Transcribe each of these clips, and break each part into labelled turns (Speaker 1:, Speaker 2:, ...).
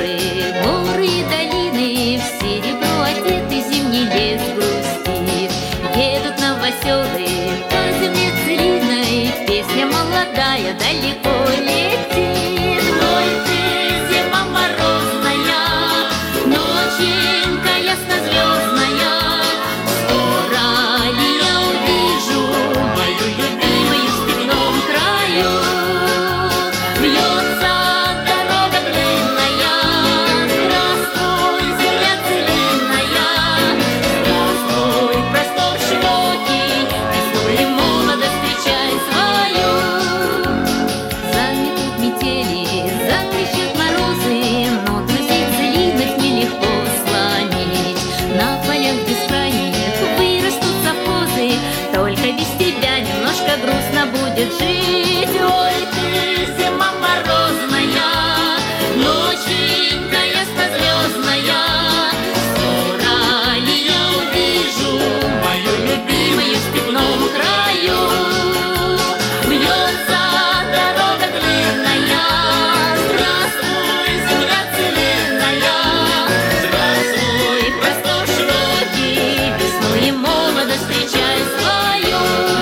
Speaker 1: горы и долины, в серебро одеты, зимний лес грустит. Едут новоселы по земле целиной, песня молодая далеко летит. Ой, ты, зима морозная, ноченька ясно-звездная, скоро ли я увижу мою любимую в степном краю? Вьется дорога длинная, здравствуй, земля целинная, здравствуй, простор широкий, весну и молодость встречай свою. Заметут метели, закричат морозы, но друзей целинных нелегко сломить. На полях бескрайних вырастут совхозы, только без тебя немножко грустно будет жить. Ой, ты, зима морозная, ноченька ясно-звездная, скоро ли я увижу мою любимую в степном краю? Вьется дорога длинная, здравствуй, земля целинная, здравствуй, простор широкий, весну и молодость встречай свою.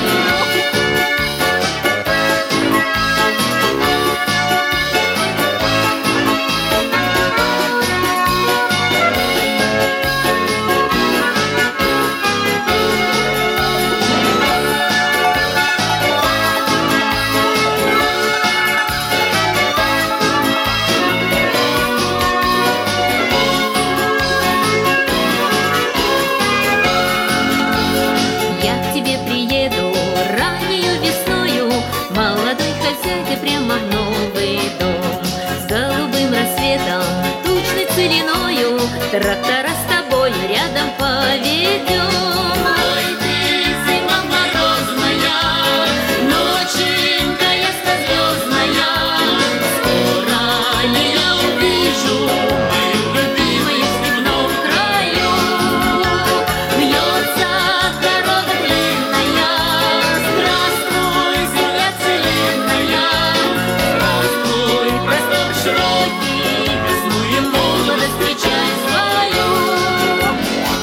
Speaker 1: Я к тебе приеду раннею весною, молодой хозяйкой прямо в новый дом. С голубым рассветом, тучной целиною, трактор